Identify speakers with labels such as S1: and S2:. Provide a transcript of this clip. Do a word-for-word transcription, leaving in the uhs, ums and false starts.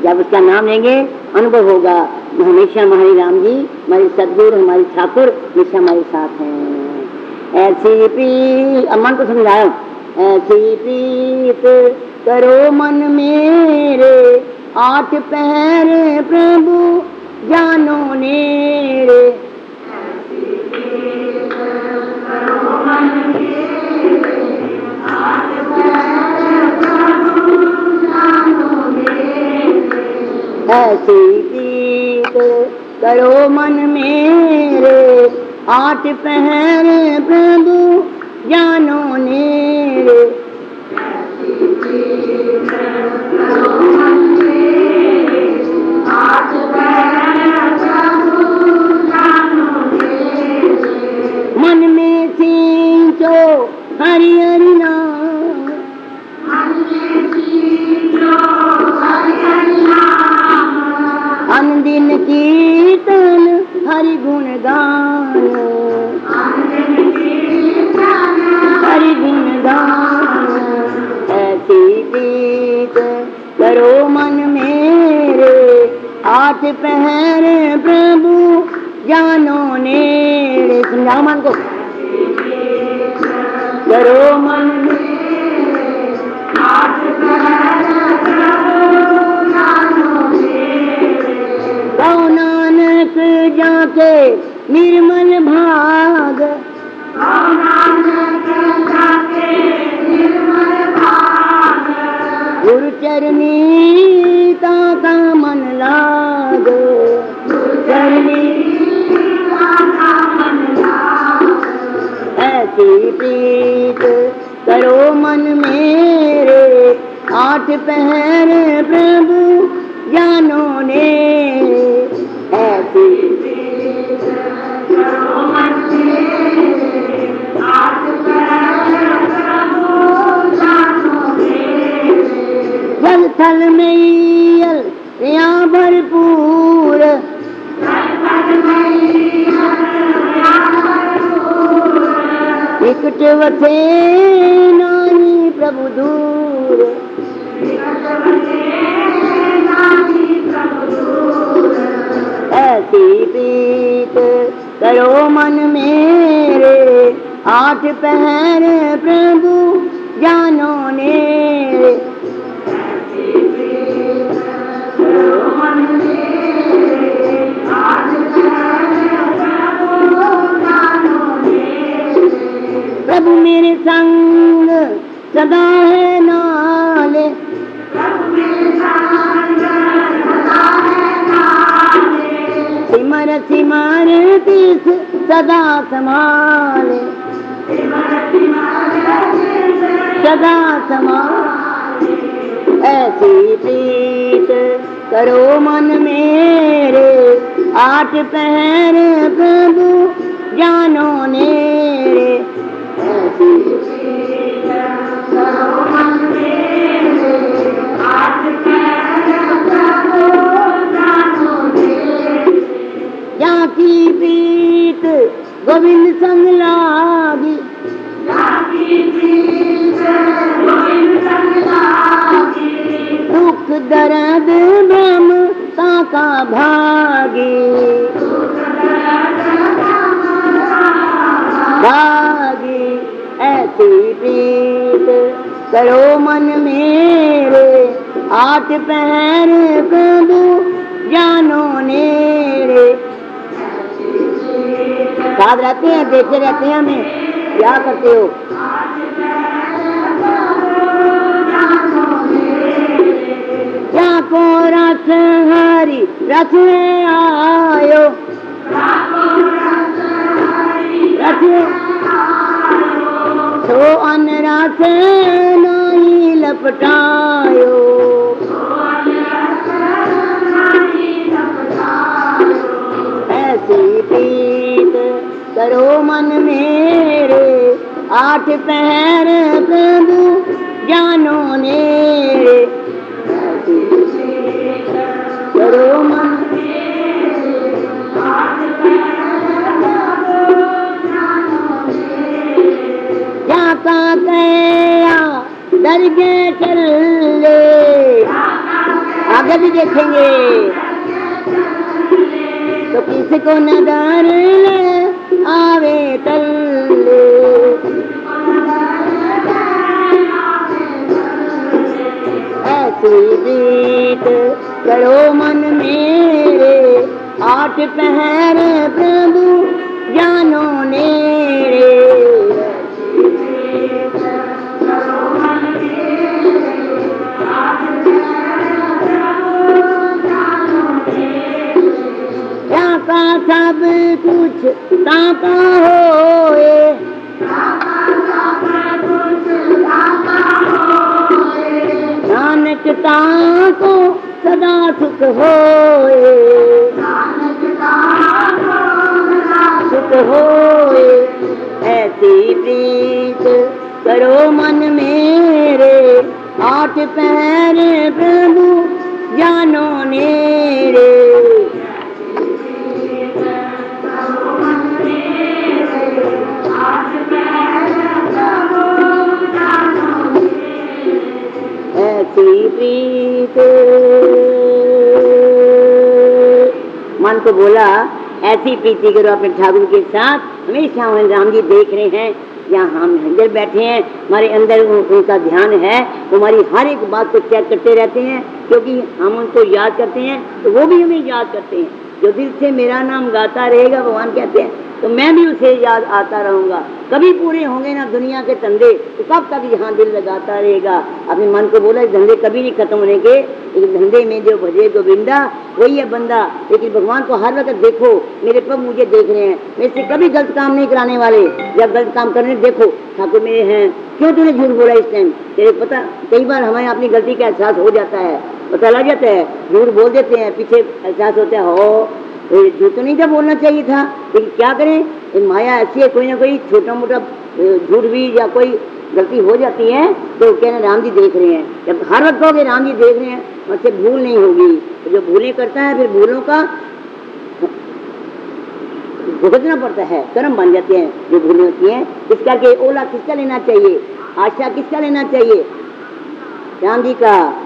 S1: जब उसका नाम लेंगे अनुभव होगा, हमेशा हमारे राम जी, हमारे सदगुरु, हमारे ठाकुर हमेशा हमारे साथ हैं। ऐसी प्रीत, अब मन को समझाओ, ऐसी प्रीत करो मन मेरे, आठ पहर प्रभु जानो नेरे। ऐसी प्रीत करो मन मेरे, आठ पहर प्रभु जानो नेरे। मन में सींचो हरि हरि नाम, अनदिन कीर्तन हरि गुण गान, हरि गुण गान। ऐसी प्रीत करो मन मेरे, आठ पहर प्रभु जानो नेरे। समझाओ मन को, करो मन मेरे, आठ पहर प्रभु जानो नेरे। गौ नानक जाके निर्मल भाग, गौ नानक जाके निर्मल भाग, गुरु चरनी ताका मन लाग, गुरु चरनी ताका मन लाग। ऐसी प्रीत करो मन मेरे, आठ पहर प्रभु जानो नेरे। ऐसी प्रीत करो मन मेरे, आठ पहर प्रभु जानो नेरे। जल थल मैयल या भरपूर, विकट वसे नानी प्रभु दूर, ऐसी प्रीत करो मन मेरे, आठ पहर प्रभु जानो नेरे। प्रभु मेरे संग सदा है नाले, प्रभु मेरे संग सदा है नाले, सिमर सिमर तीस सदा संभाले, सिमर सिमर तीस सदा संभाले। ऐसी प्रीत करो मन मेरे, आठ पहर प्रभु जानो नेरे। जाकी प्रीत गोविंद संग लागी, जाकी प्रीत गोविंद संग लागी, दुख दर्द ब्रह्म ताका भागी, दुख दर्द भागी। ऐसी प्रीत करो मन मेरे, आठ पहर प्रभु जानो नेरे। साथ रहते हैं, देखते रहते हैं, हमें क्या करते हो। जाको रस हरि रस आयो, रस सो अन रस नहीं लपटायो, ऐसी प्रीत करो मन मेरे, आठ पहर प्रभु जानो नेरे। करो मन जाका कया दरगे चले, आगे भी देखेंगे। तो किसको नजर आवे तल्ले, ऐसी प्रीत करो मन मेरे, आठ पहर प्रभु जानो नेरे। का सब कुछ ताका होए, नानक ताको सदा सुख होए, सुख होए। ऐसी प्रीत करो मन मेरे, आठ पैर प्रभु जानो नेरे। प्रीत मन को बोला ऐसी प्रीति करो अपने ठाकुर के साथ। हमेशा राम जी देख रहे हैं, यहाँ हम अंदर बैठे हैं, हमारे अंदर उनका ध्यान है, वो हमारी हर एक बात को चेक करते रहते हैं, क्योंकि हम उनको याद करते हैं तो वो भी हमें याद करते हैं। जो दिल से मेरा नाम गाता रहेगा, भगवान कहते हैं, तो मैं भी उसे याद आता रहूंगा। कभी पूरे होंगे ना दुनिया के धंधे, तो कब तक यहाँ दिल लगाता रहेगा। अपने मन को बोला धंधे कभी नहीं खत्म होने के, लेकिन धंधे में जो भजे गोविंदा वही है बंदा। लेकिन भगवान को हर वक्त देखो, मेरे प्रभु मुझे देख रहे हैं, मेरे से कभी गलत काम नहीं कराने वाले। जब गलत काम करने देखो ठाकुर मेरे हैं, क्यों तूने झूठ बोला इस टाइम, तेरे पता कई बार हमें अपनी गलती का एहसास हो जाता है, पता लग जाता है, झूठ बोल देते हैं, पीछे एहसास होता है हो झूठ तो नहीं था बोलना चाहिए था। लेकिन क्या करें, माया ऐसी है, कोई ना कोई छोटा मोटा झूठ भी या कोई गलती हो जाती है तो कहना राम जी देख रहे हैं। जब हर वक्त कहोगे राम जी देख रहे हैं, उससे भूल नहीं होगी। तो जो भूलें करता है फिर भूलों का भुगतना पड़ता है, कर्म बन जाते हैं जो भूलें होती हैं। इस करके ओला किसका लेना चाहिए, आशा किसका लेना चाहिए, राम जी का।